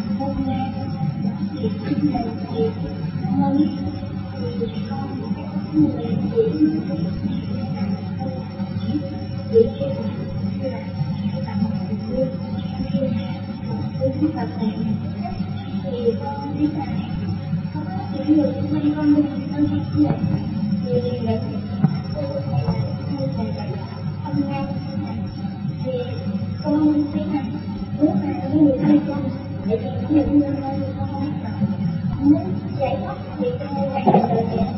hôm nay thì chính là việc hơn thì con có người chỉ chỉ khi là một người khi là và thầy thì con biết là có những người xung quanh con mình hơn hay không thì là hôm nay thì con thấy là nếu mà những người thân con để thì những người thân con không biết muốn giải thoát thì con phải làm được vậy.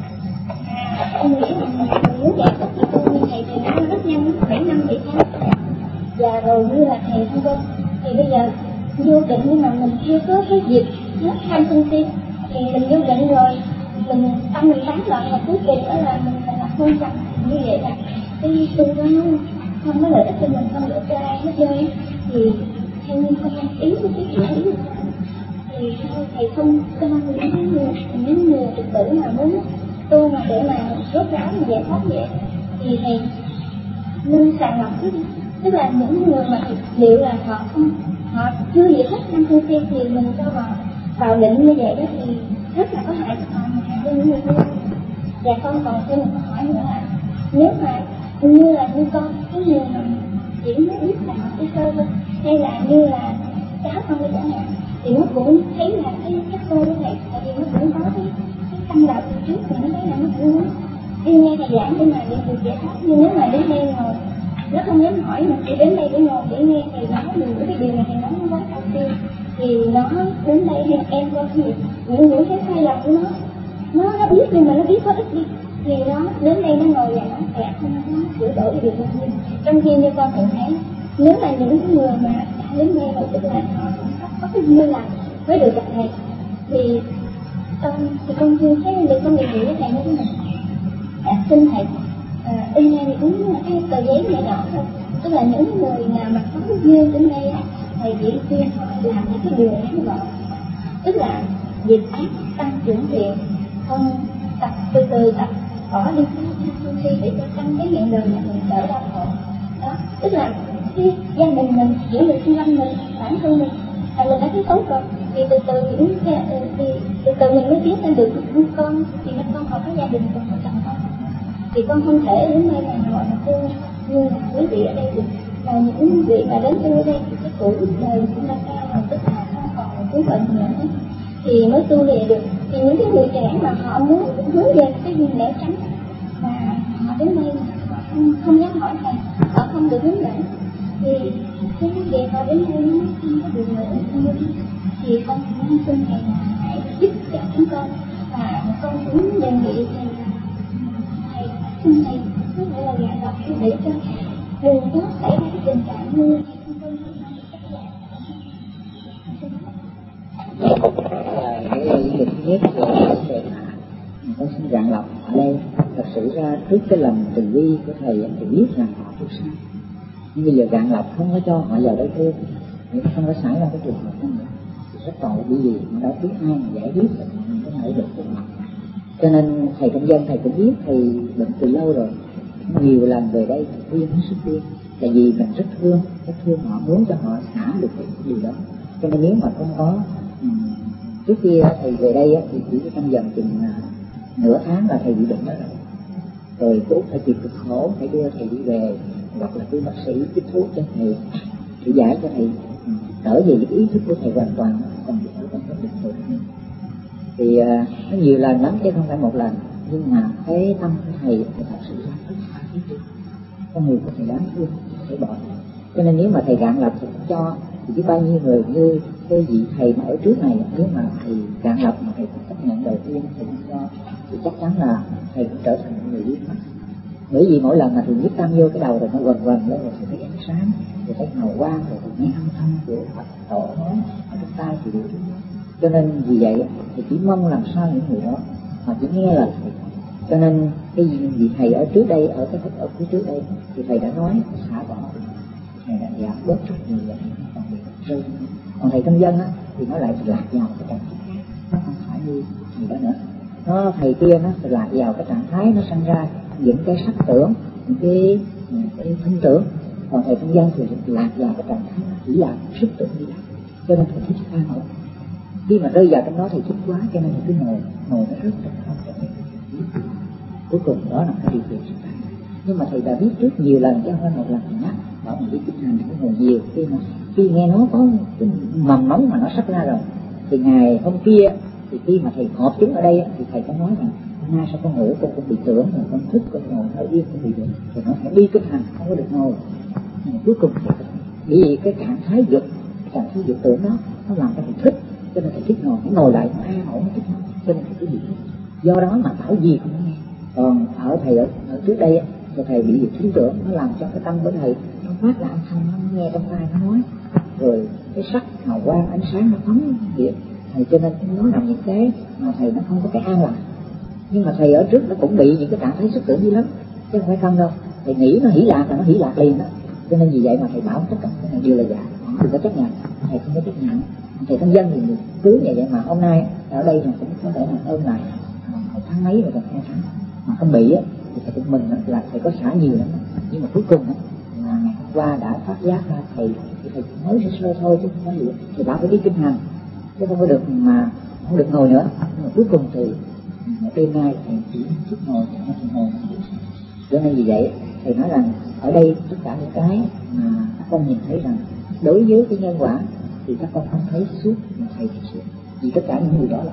Con nghĩ là muốn giải thoát thì con như thầy thì nó rất nhanh, 7 năm 7 tháng. Và rồi như là thầy thông con thì bây giờ vô định nhưng mà mình chưa có cái dịp hết tham sân si thì mình vô định rồi mình tâm mình tán loạn và cuối cùng đó là mình phải là hôn trầm. Như vậy là cái tu đó nó không có lợi ích cho mình, không lợi ích cho ai hết trơn. Thì theo như con ý của cái chuyện ý thì thầy không cho những người Phật tử mà muốn tu mà để mà rốt ráo mà giải thoát vậy thì thầy nên sàng lọc trước đi. Tức là những người mà liệu là họ chưa gì hết năm sân si thì mình cho họ vào định như vậy đó thì rất là có hại cho họ, hại cho những người tu. Và con còn thêm một câu hỏi nữa là nếu mà như là như con cái người mà chỉ mới biết là học cái sơ thôi hay là như là cháu con đi chẳng hạn thì nó cũng thấy là cái cô như này tại vì nó cũng có cái tâm đạo từ trước thì nó thấy là nó cũng muốn đi nghe thầy giảng để mà để được giải thoát. Nhưng nếu mà đến đây ngồi nó không dám hỏi mà chỉ đến đây để ngồi để nghe thầy nói mình cái điều này thầy nói nó quá cao siêu thì nó đến đây hay em coi thì những cái sai lầm của nó biết nhưng mà nó biết có ích đi thì nó đến đây nó ngồi và nó sẽ không có sửa đổi được bao nhiêu. Trong khi như con cũng thấy nếu là những người mà đã đến đây rồi tức là họ có cái duyên làm với được gặp thầy thì con chưa thấy được con đề nghị với thầy như thế này. Xin thầy in ra cũng cái tờ giấy nhỏ nhỏ thôi, tức là những người nào mà có duyên đến đây thầy chỉ khuyên họ làm những cái điều ngắn gọn, tức là diệt ác tăng trưởng thiện, không tập từ từ tập bỏ đi cái sân si để cho tăng cái hiện đời mà mình đỡ đau khổ đó. Tức là cái gia đình mình những người xung quanh mình bản thân mình mình đã thấy tốt rồi thì từ từ những thì từ từ mình mới tiến lên được con thì mấy con họ có gia đình còn có chồng con thì con không thể đến đây mà gọi là tu như là quý vị ở đây được. Và những vị mà đến tu ở đây thì cái tuổi đời cũng đã cao rồi, tức là không còn cứu bệnh nữa thì mới tu lìa được. Thì những cái người trẻ mà họ muốn hướng về cái gì lẽ tránh mà họ đến đây mà họ không dám hỏi thầy, họ không được hướng dẫn thì cái việc họ đến đây nó không có được lợi ích. Thì con cũng xin thầy là hãy giúp cho chúng con và con cũng đề nghị thầy xin thầy có thể là dạng đọc để cho đừng có xảy ra cái tình trạng như cái lý lịch nhất là về con xin dạng lọc ở đây thật sự ra trước cái lòng từ bi của thầy thì biết rằng họ tu sai, nhưng bây giờ dạng lọc không có cho họ vào đây thêm thì không có xảy ra cái trường hợp đó nữa thì rất tội, bởi vì họ đã biết ai mà giải quyết được mình có thể được của họ. Cho nên thầy trong dân thầy cũng biết thầy bệnh từ lâu rồi, nhiều lần về đây thầy khuyên hết sức khuyên, tại vì mình rất thương họ, muốn cho họ xả được cái điều đó. Cho nên nếu mà không có trước kia thầy về đây thì chỉ trong vòng chừng nửa tháng là thầy bị bệnh đó rồi cũng phải chịu cực khổ, thầy đưa thầy đi về hoặc là đưa bác sĩ chích thuốc cho thầy chỉ giải cho thầy trở về cái ý thức của thầy hoàn toàn, còn bị ở trong cái bình thường. Thì nó nhiều lần lắm chứ không phải một lần, nhưng mà cái tâm của thầy thì thật sự ra rất là ý thức, con người của thầy đáng thương, thầy bỏ. Cho nên nếu mà thầy gạn lọc thì cho thì biết bao nhiêu người như cái vị thầy mà ở trước này, nếu mà thầy gạn lọc mà thầy cũng chấp nhận đầu tiên thầy không cho thì chắc chắn là thầy cũng trở thành một người biết mắt. Bởi vì mỗi lần mà thầy viết tâm vô cái đầu rồi nó quần lên rồi thấy ánh sáng, rồi thấy hào quang, rồi nghe âm thanh của Phật tổ nói ở trong tai thì đủ thứ. Cho nên vì vậy thì chỉ mong làm sao những người đó họ chỉ nghe lời thầy. Cho nên cái vị thầy ở trước đây, ở cái ở phía trước đây thì thầy đã nói xả bỏ, thầy đã giảm bớt rất nhiều vậy, còn bị rơi. Còn thầy trong dân á thì nó lại lạc vào cái trạng thái khác, nó không phải như thầy đó nữa. Nó thầy kia nó sẽ lạc vào cái trạng thái nó sinh ra những cái sắc tưởng, những cái thân tưởng. Còn thầy trong dân thì lạc vào cái trạng thái chỉ là sức tưởng đi lại. cho nên thầy thích an ổn. Khi mà rơi vào trong đó thầy thích quá, cho nên thầy cứ ngồi nó rất không thể. Cuối cùng đó là cái điều kiện sự tại. Nhưng mà thầy đã biết trước nhiều lần chứ không phải một lần thầy nhắc, bảo mình đi kinh hành cũng ngồi nhiều. Khi nghe nó có cái mầm móng mà nó sắp ra rồi, thì ngày hôm kia thì khi mà thầy họp chúng ở đây thì thầy có nói rằng nay sao con ngủ con cũng bị tưởng, rồi con thức con ngồi ở yên cũng bị tưởng, rồi nó phải đi kinh hành không có được ngồi. Nhưng mà cuối cùng thì vì cái trạng thái dục tưởng đó nó làm cho thầy thích, cho nên thầy thích ngồi lại nó an ổn, nó thích ngồi, cho nên thầy cứ bị thích. Do đó mà bảo gì cũng nghe. Còn ở thầy ở trước đây thì thầy bị dục thiếu tưởng, nó làm cho cái tâm của thầy nó phát ra âm thanh, nó nghe trong tai nó nói, rồi cái sắc hào quang ánh sáng nó phóng điện thầy, cho nên nó làm những cái mà thầy nó không có cái an lạc. Nhưng mà thầy ở trước nó cũng bị những cái trạng thái xúc tưởng dữ lắm, chứ không phải không đâu. Thầy nghĩ nó hỷ lạc là nó hỷ lạc liền đó, cho nên vì vậy mà thầy bảo tất cả cái này đều là giả, đừng có chấp nhận. Thầy không có chấp nhận, thầy thông dân thì cứ như vậy mà hôm nay ở đây là cũng có thể là ôm lại một tháng mấy rồi còn 2 tháng mà không bị á, thì thầy cũng mừng là thầy có xả nhiều lắm. Nhưng mà cuối cùng á là ngày hôm qua đã phát giác ra thầy thì thầy nói sơ thôi chứ không có gì. Thầy bảo phải đi kinh hành chứ không có được mà không được ngồi nữa. Nhưng mà cuối cùng thì đêm nay thầy chỉ thích ngồi, thầy ngồi. Cho nên vì vậy thầy nói rằng ở đây tất cả những cái mà các con nhìn thấy rằng đối với cái nhân quả thì các con không thấy suốt mà thầy thấy suốt. Vì tất cả những người đó là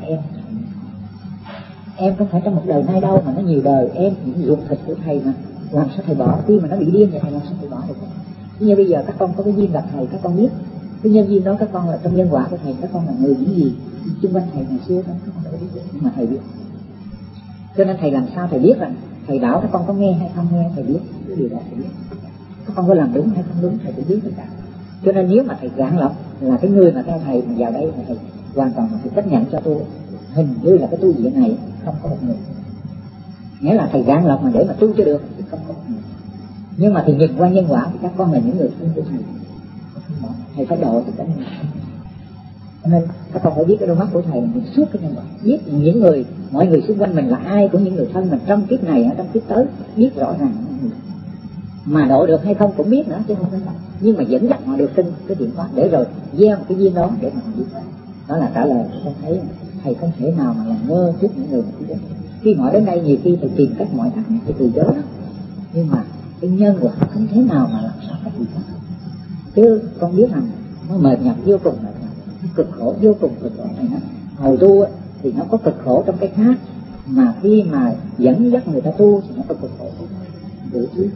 em không phải trong một đời nay đâu mà nó nhiều đời. Em những ruột thịt của thầy mà làm sao thầy bỏ, khi mà nó bị điên vậy thầy làm sao thầy bỏ được. Nhưng bây giờ các con có cái duyên gặp thầy, các con biết cái nhân duyên đó, các con là trong nhân quả của thầy, các con là người những gì xung quanh thầy ngày xưa đó, các con đâu biết, nhưng mà thầy biết. Cho nên thầy làm sao thầy biết rằng thầy bảo các con có nghe hay không nghe, thầy biết cái điều đó, thầy biết các con có làm đúng hay không đúng, thầy cũng biết tất cả. Cho nên nếu mà thầy gạn lọc là cái người mà theo thầy mà vào đây mà thầy hoàn toàn phải chấp nhận cho tôi hình như là cái tu viện này không có một người, nghĩa là thầy gạn lọc mà để mà tu cho được thì không có một người. Nhưng mà thì nhìn qua nhân quả thì các con là những người thân của thầy phải độ tất cả những người. Cho nên các con phải biết cái đôi mắt của thầy là nhìn suốt cái nhân quả, biết những người, mọi người xung quanh mình là ai, của những người thân mình trong kiếp này trong kiếp tới, biết rõ ràng mà độ được hay không cũng biết nữa chứ không phải đâu. Nhưng mà dẫn dắt họ được tin cái chuyện đó để rồi gieo một cái duyên đó để mà họ biết. Đó là trả lời. Con thấy thầy không thể nào mà làm ngơ trước những người mà biết. Khi họ đến đây nhiều khi thầy tìm cách mọi cách để từ chối đó, nhưng mà cái nhân quả không thể nào mà làm sao cách gì hết. Chứ con biết rằng nó mệt nhọc vô cùng, mệt nhọc, cực khổ vô cùng, cực khổ này. Hồi tu thì nó có cực khổ trong cái khác, mà khi mà dẫn dắt người ta tu thì nó có cực khổ đủ thứ.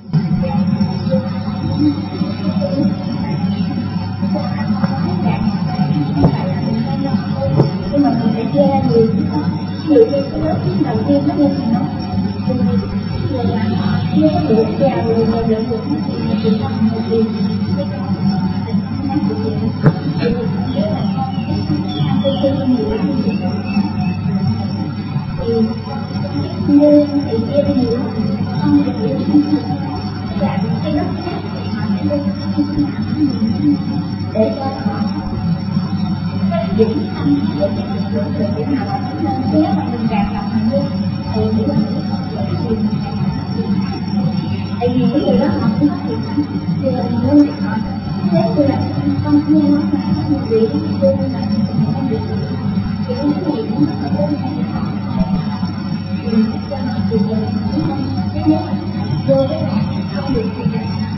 Nhưng mà mình phải chia ra nhiều như cái lớp đầu tiên nó lên thì nó rồi là chưa có được vào rồi mà được một thì không một gì cái con mình không được gì thì mình nghĩ là con tôi chưa nhiều lắm thì như thì chia ra nhiều lắm không được nhiều là cái lớp khác họ sẽ luôn để cho họ vững tâm với cái lực lượng được để nào mà nó lên nếu mà mình đạt lòng mình luôn thì mình không có gì tại vì cái người đó họ cũng có thiệt tâm thì là mình luôn họ thế thì là con thương nó mà nó bị thương là không được thì cái gì cũng có đơn giản họ thì mình cho họ thì mình cũng không cái nếu mà vô cái này không được thì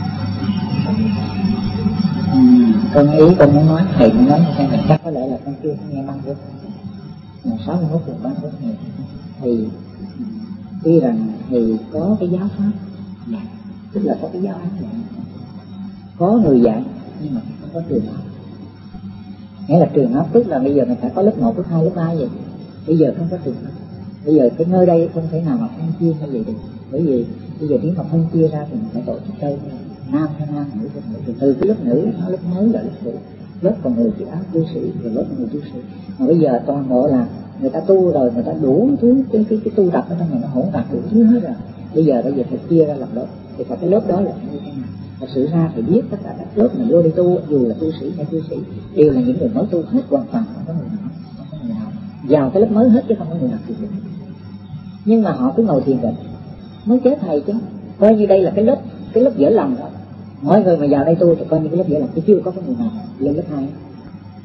con ý con muốn nói thầy muốn nói như thế này, chắc có lẽ là con chưa nghe băng của 61 phần băng của thầy. Thì tuy rằng thầy có cái giáo pháp, tức là có cái giáo án dạy, có người dạy, nhưng mà không có trường học. Nghĩa là trường học tức là bây giờ mình phải có lớp 1, lớp 2, lớp 3 vậy. Bây giờ không có trường học. Bây giờ cái nơi đây không thể nào mà phân chia như vậy được. Bởi vì bây giờ nếu mà phân chia ra thì mình phải tổ chức đây nam hay nam, nữ hay nữ. Từ cái lớp nữ nó lớp mới là lớp nữ, lớp còn người chữ áo tu sĩ, rồi lớp người tu sĩ. Mà bây giờ toàn bộ là người ta tu rồi, người ta đủ thứ cái tu tập ở trong này nó hỗn tạp đủ thứ hết rồi. Bây giờ phải chia ra làm lớp, thì phải cái lớp đó là như thế nào. Thật sự ra phải biết tất cả các lớp mình vô đi tu, dù là tu sĩ hay tu sĩ đều là những người mới tu hết hoàn toàn, không có người nào vào cái lớp mới hết chứ không có người nào thiền định. Nhưng mà họ cứ ngồi thiền định mới chế thầy chứ, coi như đây là cái lớp dở lòng đó. Mọi người mà vào đây tu thì coi như cái lớp dở lòng, chứ chưa có người nào lên lớp 2.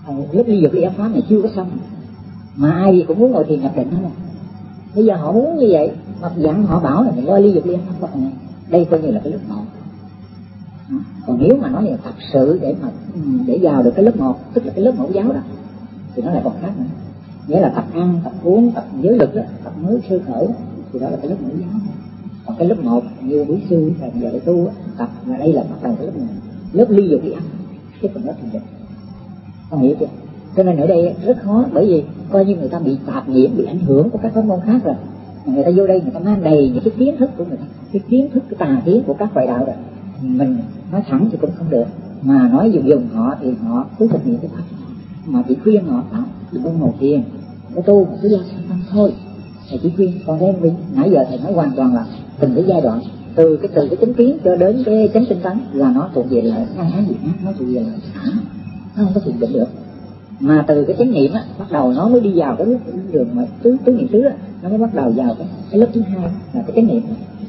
Lớp ly dục ly ám pháp này chưa có xong, mà ai cũng muốn ngồi thiền nhập định hết. Bây giờ họ muốn như vậy, mà dặn họ bảo là mình lo ly dục ly ám pháp này, đây coi như là cái lớp 1. Còn nếu mà nói là thật sự để vào được cái lớp 1, tức là cái lớp mẫu giáo đó, thì nó lại còn khác nữa. Nghĩa là tập ăn, tập uống, tập giới lực đó, tập mới sơ khởi đó, thì đó là cái lớp mẫu giáo. Còn cái lớp 1 như quý sư là giờ để tu tập là đây là bắt đầu cái lớp 1, lớp ly dục ly ám, cái phần đó thiền định. Con hiểu chưa? Cho nên ở đây rất khó, bởi vì coi như người ta bị tạp nhiễm, bị ảnh hưởng của các pháp môn khác rồi. Người ta vô đây người ta mang đầy những cái kiến thức của người ta, cái kiến thức, cái tà kiến của các ngoại đạo rồi. Mình nói thẳng thì cũng không được, mà nói dùng họ thì họ cứ thực hiện cái pháp. Mà chỉ khuyên họ đừng có ngồi thiền, cái tu mà cứ lo sanh tâm thôi. Thầy chỉ khuyên, còn đây vì nãy giờ thầy nói hoàn toàn là từng cái giai đoạn, từ cái chánh kiến cho đến cái chánh tinh tấn là nó thuộc về là hai gì khác, nó thuộc về là xã, nó không có thiền định được. Mà từ cái chánh niệm á, bắt đầu nó mới đi vào cái đường mà tứ niệm xứ á, nó mới bắt đầu vào cái lớp thứ 2 là cái chánh niệm.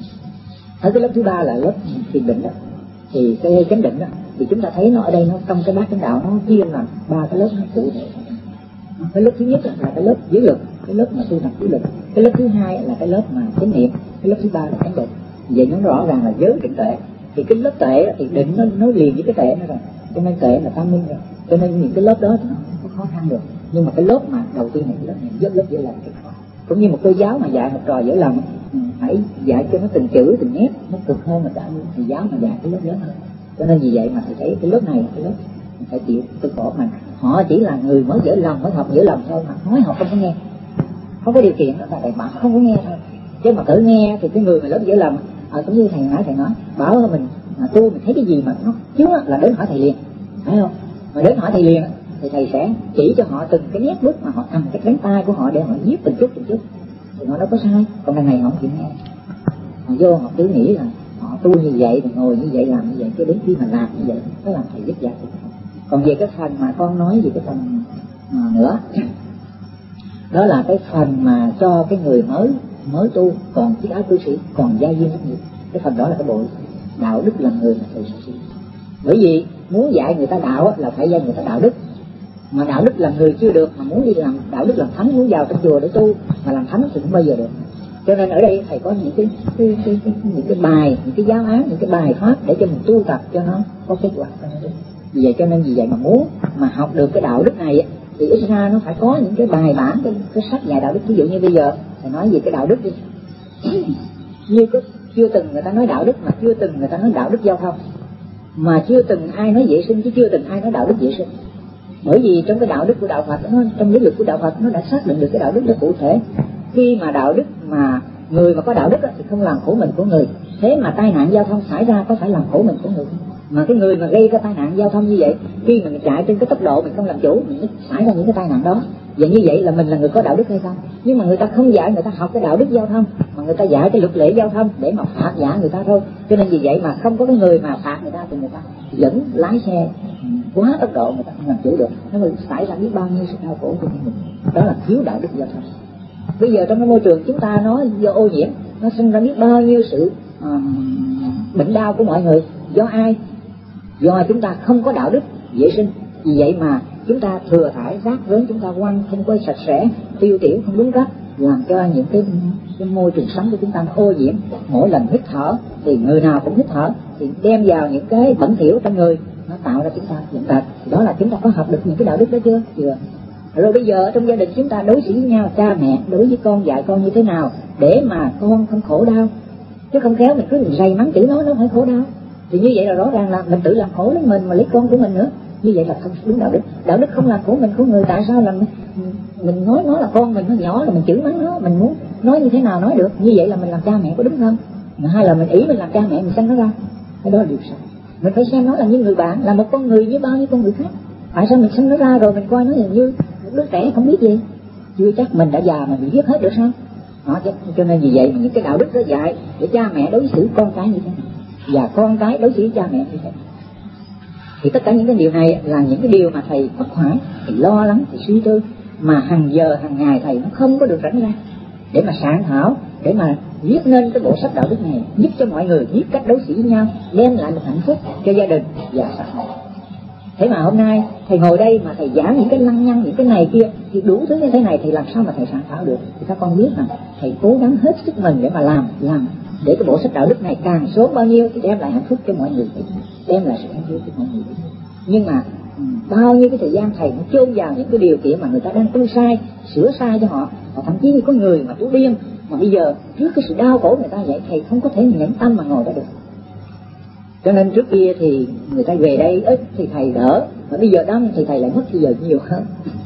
Ở cái lớp thứ 3 là lớp thiền định đó, thì cái chánh định đó, thì chúng ta thấy nó ở đây nó trong cái bát chánh đạo nó chia làm 3 cái lớp cụ thể. Cái lớp thứ nhất là cái lớp giới lực, cái lớp mà tu tập giới lực. Cái lớp thứ 2 là cái lớp mà chánh niệm, cái lớp thứ 3 là chánh định. Vậy nó rõ ràng là giới định tuệ. Thì cái lớp tuệ thì định nó liền với cái tuệ nó rồi, cho nên tuệ là tam minh rồi. Cho nên những cái lớp đó thì nó không có khó khăn được. Nhưng mà cái lớp mà đầu tiên này, cái lớp này lớp giới lòng cái khó. Cũng như một cô giáo mà dạy một trò giới lòng, phải dạy cho nó từng chữ từng nét, nó cực hơn là cả thầy giáo mà dạy cái lớp lớn hơn. Cho nên vì vậy mà thầy thấy cái lớp này là cái lớp phải chịu cực khổ, mà họ chỉ là người mới dở lòng, mới học dở lòng thôi, mà nói học không có nghe, không có điều kiện đó là thầy bảo không có nghe thôi. Chứ mà tự nghe thì cái người mà lớp dở lòng, cũng như thầy nói bảo mình mà tu mình thấy cái gì mà nó trước là đến hỏi thầy liền, phải không? Mà đến hỏi thầy liền thì thầy sẽ chỉ cho họ từng cái nét bước mà họ cầm cái cánh tay của họ để họ viết từng chút thì họ đâu có sai. Còn đằng này họ không chịu nghe, họ vô họ cứ nghĩ là họ tu như vậy thì ngồi như vậy làm như vậy, cho đến khi mà làm như vậy nó làm thầy vất vả. Còn về cái phần mà con nói về cái phần nữa, đó là cái phần mà cho cái người mới tu, còn chiếc áo cư sĩ, còn gia duyên rất nhiều. Cái phần đó là cái bộ đạo đức làm người mà thầy sẽ sử. Bởi vì muốn dạy người ta đạo là phải dạy người ta đạo đức, mà đạo đức làm người chưa được, mà muốn đi làm đạo đức làm thánh, muốn vào trong chùa để tu mà làm thánh thì không bao giờ được. Cho nên ở đây thầy có những cái bài, những cái giáo án, những cái bài pháp để cho mình tu tập cho nó có kết quả. Vì vậy mà muốn mà học được cái đạo đức này thì ít ra nó phải có những cái bài bản, cái sách dạy đạo đức. Ví dụ như bây giờ thầy nói về cái đạo đức đi, như chưa từng người ta nói đạo đức, mà chưa từng người ta nói đạo đức giao thông, mà chưa từng ai nói vệ sinh, chứ chưa từng ai nói đạo đức vệ sinh. Bởi vì trong cái đạo đức của đạo Phật, trong lý luận của đạo Phật nó đã xác định được cái đạo đức đó cụ thể. Khi mà đạo đức mà người mà có đạo đức thì không làm khổ mình của người. Thế mà tai nạn giao thông xảy ra có phải làm khổ mình của người? Mà cái người mà gây ra tai nạn giao thông như vậy, khi mình chạy trên cái tốc độ mình không làm chủ, mình xảy ra những cái tai nạn đó. Và như vậy là mình là người có đạo đức hay không? Nhưng mà người ta không dạy người ta học cái đạo đức giao thông, mà người ta dạy cái luật lệ giao thông để mà phạt vạ người ta thôi. Cho nên vì vậy mà không có cái người mà phạt người ta thì người ta vẫn lái xe quá tốc độ, người ta không làm chủ được, nó mới xảy ra biết bao nhiêu sự đau khổ cho mình. Đó là thiếu đạo đức giao thông. Bây giờ trong cái môi trường chúng ta nó do ô nhiễm, nó sinh ra biết bao nhiêu sự bệnh đau của mọi người. Do ai? Do chúng ta không có đạo đức vệ sinh. Vì vậy mà chúng ta thừa thải rác rến, chúng ta quăng không có sạch sẽ, tiêu tiểu không đúng cách, làm cho những cái môi trường sống của chúng ta nó ô nhiễm. Mỗi lần hít thở thì người nào cũng hít thở, thì đem vào những cái bẩn thỉu trong người, nó tạo ra chúng ta bệnh tật. Đó là chúng ta có học được những cái đạo đức đó chưa? Chưa. Rồi bây giờ trong gia đình chúng ta đối xử với nhau, cha mẹ đối với con, dạy con như thế nào để mà con không khổ đau, chứ không khéo mình cứ rầy mắng chửi nó phải khổ đau. Thì như vậy là rõ ràng là mình tự làm khổ lấy mình mà lấy con của mình nữa. Như vậy là không đúng đạo đức. Đạo đức không làm khổ mình của người. Tại sao là mình nói nó là con mình, nó nhỏ là mình chửi mắng nó, mình muốn nói như thế nào nói được? Như vậy là mình làm cha mẹ có đúng không? Mà hay là mình ý mình làm cha mẹ mình sanh nó ra? Cái đó là điều sai. Mình phải xem nó là như người bạn, là một con người như bao nhiêu con người khác. Tại sao mình sanh nó ra rồi mình coi nó như một đứa trẻ không biết gì? Chưa chắc mình đã già mà bị giết hết được sao? Cho nên vì vậy những cái đạo đức đó dạy để cha mẹ đối xử con cái như thế nào, và con cái đối xử với cha mẹ như thế nào. Thì tất cả những cái điều này là những cái điều mà thầy khắc khoải, thầy lo lắng, thầy suy tư, mà hàng giờ hàng ngày thầy nó không có được rảnh ra để mà soạn thảo, để mà viết nên cái bộ sách đạo đức này, giúp cho mọi người biết cách đối xử với nhau, đem lại một hạnh phúc cho gia đình và xã hội. Thế mà hôm nay thầy ngồi đây mà thầy giảng những cái lăng nhăng, những cái này kia thì đủ thứ như thế này thì làm sao mà thầy soạn thảo được? Thì các con biết rằng thầy cố gắng hết sức mình để mà làm để cái bộ sách đạo đức này càng sớm bao nhiêu thì đem lại hạnh phúc cho mọi người, đem lại sự an vui cho mọi người. Nhưng mà bao nhiêu cái thời gian thầy cũng chôn vào những cái điều kiện mà người ta đang tu sai, sửa sai cho họ. Và thậm chí có người mà tu điên mà bây giờ trước cái sự đau khổ người ta vậy, thầy không có thể nhẫn tâm mà ngồi đó được. Cho nên trước kia thì người ta về đây ít thì thầy đỡ, mà bây giờ đông thì thầy lại mất thời giờ nhiều hơn.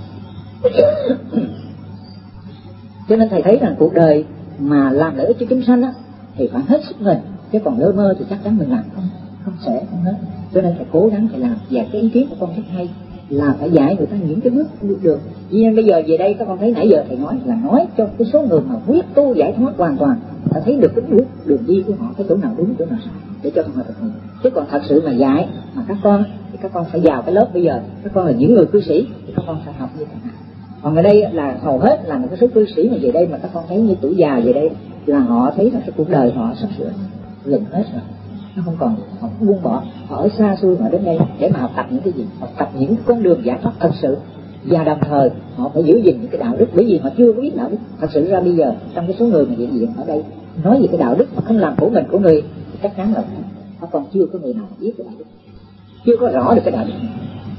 Cho nên thầy thấy rằng cuộc đời mà làm lợi ích cho chúng sanh á thì phải hết sức mình, chứ còn lơ mơ thì chắc chắn mình làm không sẽ không hết. Cho nên thầy cố gắng phải làm. Và cái ý kiến của con rất hay là phải dạy người ta những cái bước được. Vì nên bây giờ về đây các con thấy nãy giờ thầy nói là nói cho cái số người mà quyết tu giải thoát hoàn toàn, ta thấy được cái bước đường đi của họ, cái chỗ nào đúng chỗ nào sai để cho họ thực hiện. Chứ còn thật sự mà dạy mà các con thì các con phải vào cái lớp bây giờ, các con là những người cư sĩ thì các con phải học như thế nào. Còn ở đây là hầu hết là một cái số cư sĩ mà về đây mà các con thấy như tuổi già về đây là họ thấy là cái cuộc đời họ sắp sửa gần hết rồi, nó không còn, họ buông bỏ, họ ở xa xôi họ đến đây để mà học tập những cái gì, học tập những con đường giải thoát thật sự. Và đồng thời họ phải giữ gìn những cái đạo đức, bởi vì họ chưa có biết đạo đức. Thật sự ra bây giờ trong cái số người mà hiện diện ở đây nói về cái đạo đức mà không làm khổ mình của người thì chắc chắn là họ còn chưa có người nào biết cái đạo đức, chưa có rõ được cái đạo đức này.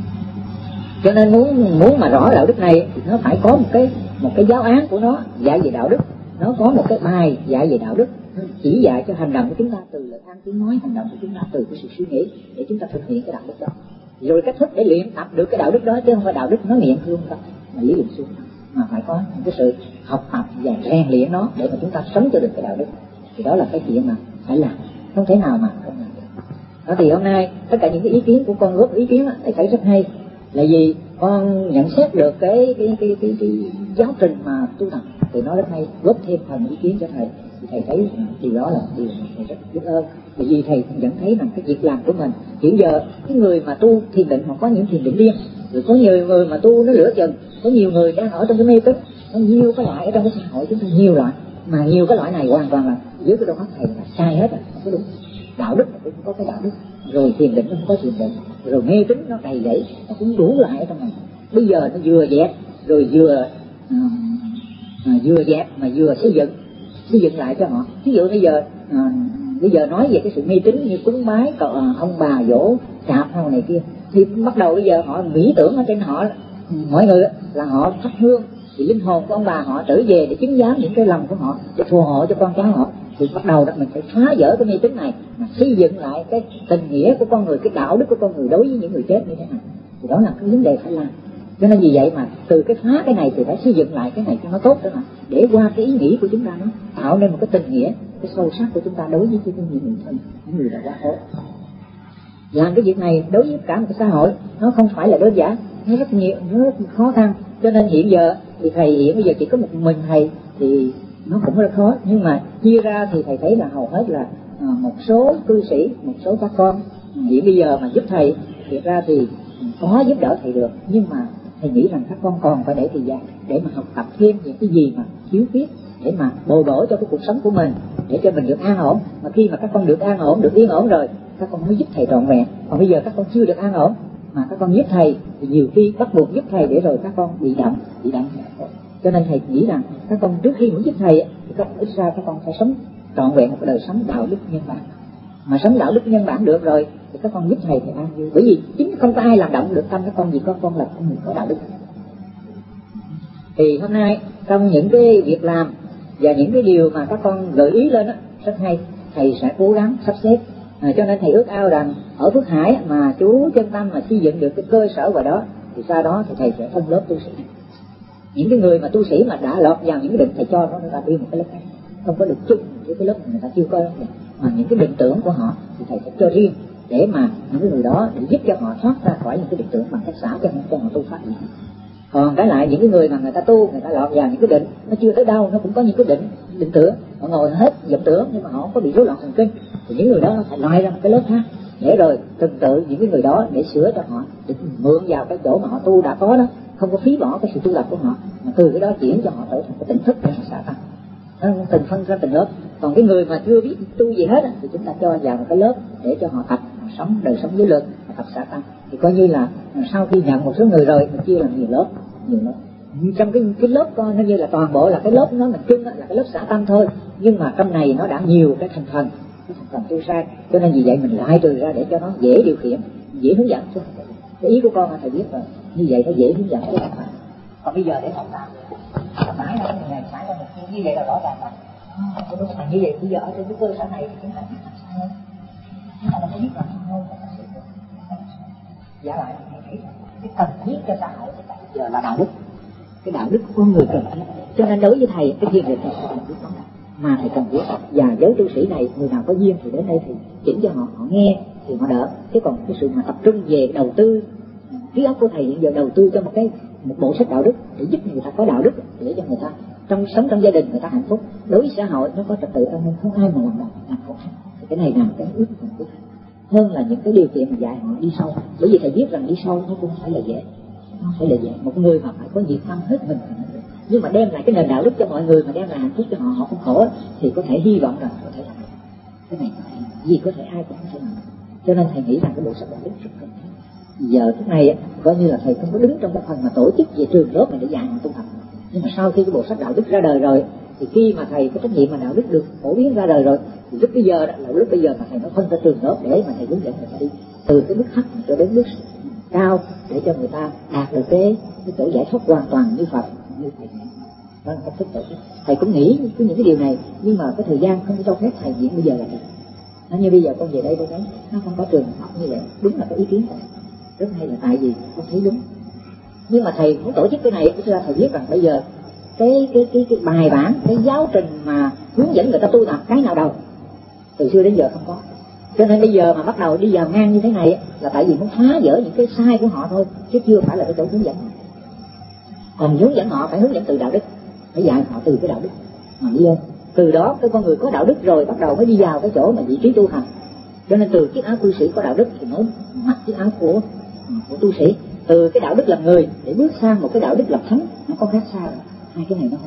Cho nên muốn mà rõ đạo đức này thì nó phải có một cái giáo án của nó dạy về đạo đức, nó có một cái bài dạy về đạo đức, chỉ dạy cho hành động của chúng ta từ lời ăn tiếng nói, hành động của chúng ta từ cái sự suy nghĩ để chúng ta thực hiện cái đạo đức đó. Rồi cách thức để luyện tập được cái đạo đức đó, chứ không phải đạo đức nó nghiện thương không, mà lý luận xuống, mà phải có cái sự học tập và rèn luyện nó để mà chúng ta sống cho được cái đạo đức. Thì đó là cái chuyện mà phải làm, không thể nào mà không làm được. Đó thì hôm nay tất cả những cái ý kiến của con góp ý kiến thầy thấy rất hay, là vì con nhận xét được cái giáo trình mà tu tập thì nó rất hay, góp thêm phần ý kiến cho thầy thì thầy thấy điều đó là điều thầy rất biết ơn. Bởi vì thầy cũng nhận thấy rằng cái việc làm của mình hiện giờ cái người mà tu thiền định họ có những thiền định riêng, rồi có nhiều người mà tu nó lửa chừng, có nhiều người đang ở trong cái mê tín, có nhiều cái loại ở trong cái xã hội chúng ta nhiều loại, mà nhiều cái loại này hoàn toàn là dưới cái đầu óc thầy là sai hết rồi, không có đúng. Đạo đức cũng có cái đạo đức, rồi thiền định nó không có thiền định, rồi mê tín nó đầy đẩy, nó cũng đủ loại ở trong này. Bây giờ nó vừa dẹp rồi vừa dẹp mà vừa xây dựng lại cho họ. Ví dụ bây giờ nói về cái sự mê tín như cúng bái ông bà dỗ sạp hay này kia, thì bắt đầu bây giờ họ nghĩ tưởng ở trên họ mọi người là họ thắp hương thì linh hồn của ông bà họ trở về để chứng giám những cái lòng của họ, để phù hộ cho con cháu họ. Thì bắt đầu đó mình phải phá vỡ cái mê tín này mà xây dựng lại cái tình nghĩa của con người, cái đạo đức của con người đối với những người chết như thế nào. Thì đó là cái vấn đề phải làm. Cho nên vì vậy mà từ cái phá cái này thì phải xây dựng lại cái này cho nó tốt đó, để qua cái ý nghĩ của chúng ta nó tạo nên một cái tình nghĩa, cái sâu sắc của chúng ta đối với những người thân, những người đã quá khổ. Làm cái việc này đối với cả một cái xã hội nó không phải là đơn giản, nó rất nhiều, nó rất khó khăn. Cho nên hiện giờ thì thầy hiện bây giờ chỉ có một mình thầy thì nó cũng rất khó, nhưng mà chia ra thì thầy thấy là hầu hết là một số cư sĩ, một số các con hiện bây giờ mà giúp thầy, thiệt ra thì có giúp đỡ thầy được, nhưng mà thầy nghĩ rằng các con còn phải để thời gian để mà học tập thêm những cái gì mà thiếu khuyết để mà bồi bổ cho cái cuộc sống của mình, để cho mình được an ổn. Mà khi mà các con được an ổn, được yên ổn rồi, các con mới giúp thầy trọn vẹn. Còn bây giờ các con chưa được an ổn mà các con giúp thầy thì nhiều khi bắt buộc giúp thầy để rồi các con bị động. Cho nên thầy nghĩ rằng các con trước khi muốn giúp thầy thì các con ít ra các con phải sống trọn vẹn một cái đời sống đạo đức nhân bản. Mà sống đạo đức nhân bản được rồi thì các con giúp thầy thì an vui. Bởi vì chính không có ai làm động được tâm các con, vì con là con người có đạo đức. Thì hôm nay trong những cái việc làm và những cái điều mà các con gợi ý lên đó, rất hay, thầy sẽ cố gắng sắp xếp. Cho nên thầy ước ao rằng ở Phước Hải mà chú Chân Tâm mà xây dựng được cái cơ sở vào đó thì sau đó thì thầy sẽ phân lớp tu sĩ. Những cái người mà tu sĩ mà đã lọt vào những cái định, thầy cho nó ra đi một cái lớp khác, không có được chung với cái lớp người ta chưa có, mà những cái định tưởng của họ thì thầy sẽ cho riêng để mà những cái người đó để giúp cho họ thoát ra khỏi những cái định tưởng bằng cách xả cho họ tu pháp. Còn cái lại những cái người mà người ta tu, người ta lọt vào những cái định nó chưa tới đâu, nó cũng có những cái định tưởng, họ ngồi hết vọng tưởng nhưng mà họ không có bị rối loạn thần kinh, thì những người đó phải loại ra một cái lớp khác để rồi từng tự những cái người đó để sửa cho họ, để mượn vào cái chỗ mà họ tu đã có đó, không có phí bỏ cái sự tu lập của họ, mà từ cái đó chuyển cho họ trở thành cái tỉnh thức để họ xả tăng. Nó từng phân ra từng lớp. Còn cái người mà chưa biết tu gì hết thì chúng ta cho vào một cái lớp để cho họ tập sống đời sống giới luật, tập xả tăng. thì coi như là sau khi nhận một số người rồi mình chia làm nhiều lớp. Trong cái lớp coi nó như là toàn bộ là cái lớp nó mình chung là cái lớp xả tâm thôi, nhưng mà trong này nó đã nhiều cái thành phần tu sai, cho nên vì vậy mình loại trừ ra để cho nó dễ điều khiển, dễ hướng dẫn. Cái ý của con là thầy biết rồi, như vậy nó dễ hướng dẫn chứ không phải. Còn bây giờ để học làm mãi ra người này mãi ra người kia, như vậy là rõ ràng là đúng là như vậy. Bây giờ ở trên cái cơ sở này thì chúng ta biết làm sao hơn, chúng ta phải biết làm sao hơn. Giả lại thì thấy cái cần thiết cho xã hội bây giờ là đạo đức, cái đạo đức của con người cần thiết. Cho nên đối với thầy cái thiền định này là đạo đức mà thầy cần thiết. Và giới tu sĩ này người nào có duyên thì đến đây thì chỉnh cho họ nghe thì họ đỡ. Chứ còn cái sự mà tập trung về đầu tư, trí óc của thầy hiện giờ đầu tư cho một bộ sách đạo đức để giúp người ta có đạo đức, để cho người ta sống trong gia đình người ta hạnh phúc, đối với xã hội nó có trật tự an ninh, không ai mà làm khổ. Thì cái này là cái ước nguyện của thầy hơn là những cái điều kiện mà dạy họ đi sâu. Bởi vì thầy biết rằng đi sâu nó cũng phải là dễ, một người mà phải có nhiệt tâm hết mình, nhưng mà đem lại cái nền đạo đức cho mọi người, mà đem lại hạnh phúc cho họ, họ không khổ thì có thể hy vọng rằng có thể làm được. Cái này gì có thể ai cũng có thể làm. Cho nên thầy nghĩ rằng cái bộ sách đạo đức rất cần thiết. Giờ lúc này coi như là thầy không có đứng trong cái phần mà tổ chức về trường lớp này để dạy họ tu học, nhưng mà sau khi cái bộ sách đạo đức ra đời rồi thì khi mà thầy có trách nhiệm mà đạo đức được phổ biến ra đời rồi thì lúc bây giờ đó là lúc bây giờ mà thầy nó phân ra trường lớp để mà thầy hướng dẫn người ta đi từ cái bước thấp cho đến bước cao để cho người ta đạt được cái chỗ giải thoát hoàn toàn như Phật, như thầy. Đó là cách thức tổ chức. Thầy cũng nghĩ những cái điều này, nhưng mà cái thời gian không cho phép thầy diễn bây giờ là nó như bây giờ con về đây tôi thấy nó không có trường học như vậy. Đúng là cái ý kiến của thầy rất hay, là tại vì con thấy đúng. Nhưng mà thầy muốn tổ chức cái này ra thầy biết rằng bây giờ cái bài bản, cái giáo trình mà hướng dẫn người ta tu tập cái nào đâu từ xưa đến giờ không có. Cho nên bây giờ mà bắt đầu đi vào ngang như thế này là tại vì muốn phá vỡ những cái sai của họ thôi, chứ chưa phải là cái chỗ hướng dẫn họ. Còn hướng dẫn họ phải hướng dẫn từ đạo đức, phải dạy họ từ cái đạo đức mà đi lên. Từ đó cái con người có đạo đức rồi bắt đầu mới đi vào cái chỗ mà vị trí tu hành. Cho nên từ chiếc áo cư sĩ có đạo đức thì mới mặc chiếc áo của tu sĩ. Từ cái đạo đức làm người để bước sang một cái đạo đức làm thánh, nó có khác xa rồi. Hai cái này nó không.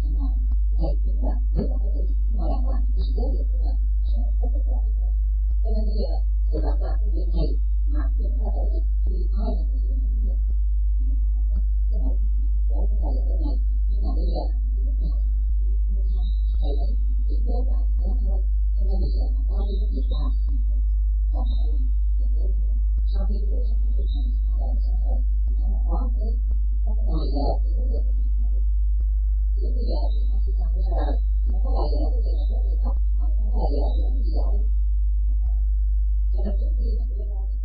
thế nào thầy cũng là nếu mà có thể mà đàng hoàng cái sự giáo dục của mình sẽ rất là tốt. Cho nên bây giờ sự đọc là cái việc này mà chúng ta tổ chức thì ai là người dẫn dắt cái hội của cái thầy là cái này, nhưng mà bây giờ thầy ấy chỉ tốt là cái thôi. Cho nên bây giờ mà có đi cái việc làm còn hay là sau khi buổi sáng của thầy là xã hội thì nó là có cái vài giờ thì nó được thì bây giờ thì nó chỉ làm ra đời nó có vài giờ thì nó rất là thấp, mà có vài giờ thì nó chỉ giỏi. Cho nên trước khi mà đưa ra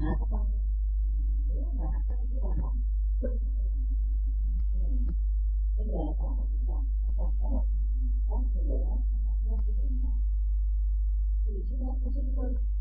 Thì chúng ta